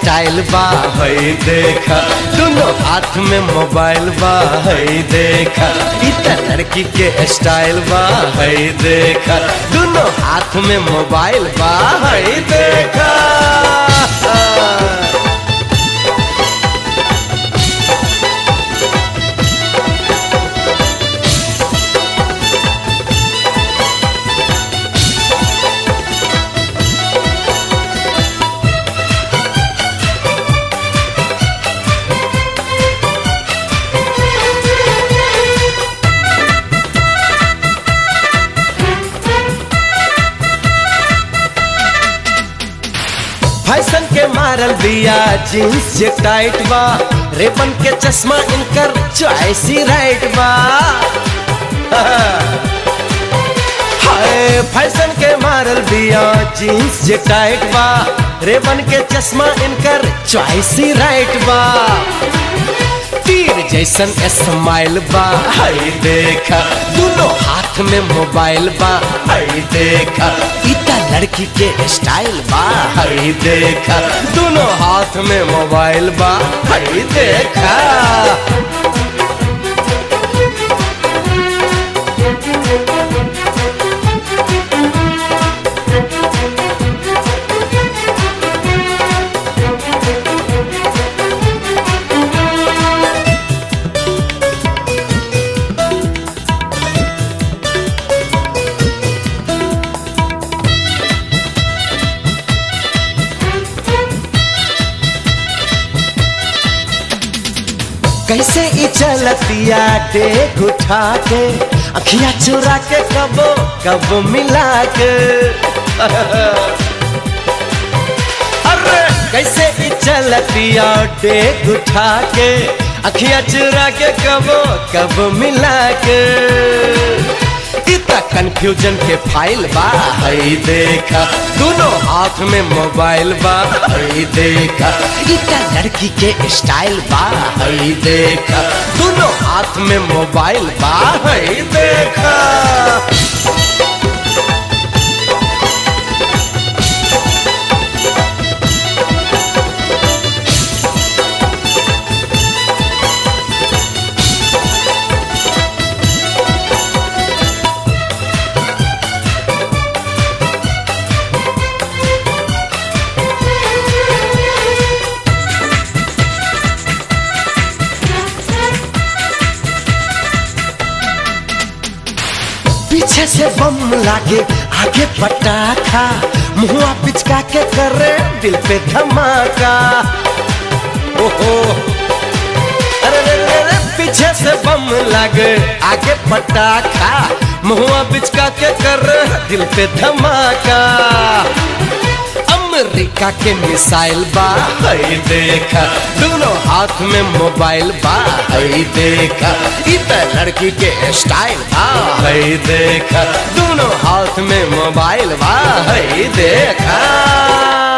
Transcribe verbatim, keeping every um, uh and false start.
Style बा हई देखा, दोनों हाथ में मोबाइल बा हई देखा। इतना लड़की के स्टाइल बा हई देखा, दोनों हाथ में मोबाइल बा हई देखा। फैशन के मारल दिया जीन्स जे टाइट बा, रेबन के चश्मा इनकर चॉइस ही राइट बा। हाय फैशन के मारल दिया जीन्स जे टाइट बा, रेबन के चश्मा इनकर चॉइस ही राइट बा। तीर जैसन स्माइल बा हई देखा, दोनों हाथ में मोबाइल बा हई देखा। इतना लड़की के स्टाइल बा हई देखा, दोनों हाथ में मोबाइल बा हई देखा। कैसे ई चलतिया देख उठा के, अखियां चुरा के कबो कबो मिला के। अरे कैसे ई चलतिया देख उठा के, अखियां चुरा के कबो कबो मिला के। इतना कंफ्यूजन के फाइल बा हई देखा, दोनों हाथ में मोबाइल बा हई देखा। इतना लड़की के स्टाइल बा हई देखा, दोनों हाथ में मोबाइल बा हई देखा। पीछे से बम लागे आगे पटाखा, मुँह पिचका के करे दिल पे धमाका। ओहो अरे रे रे रे, पीछे से बम लागे आगे पटाखा, मुँह पिचका के करे दिल पे धमाका। अमेरिका के मिसाइल बा हई देखा, दोनों हाथ में मोबाइल बा हई देखा। इतना लड़की के स्टाइल बा हई देखा, दोनों हाथ में मोबाइल बा हई देखा।